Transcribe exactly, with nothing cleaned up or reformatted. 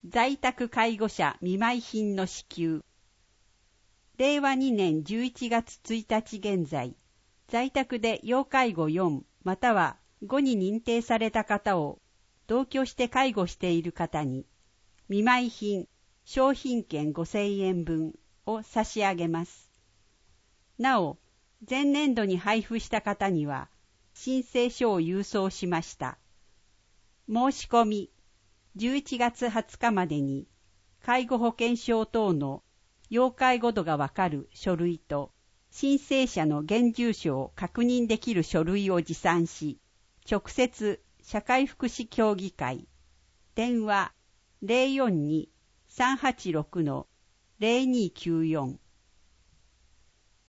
在宅介護者見舞品の支給。れいわにねんじゅういちがつついたち現在、在宅で要介護よんまたはごに認定された方を同居して介護している方に、見舞品、商品券ごせんえんぶんを差し上げます。なお、前年度に配布した方には、申請書を郵送しました。申し込み、じゅういちがつはつかまでに、介護保険証等の要介護度がわかる書類と、申請者の現住所を確認できる書類を持参し、直接社会福祉協議会、電話 ゼロよんに さんはちろく ゼロにきゅうよん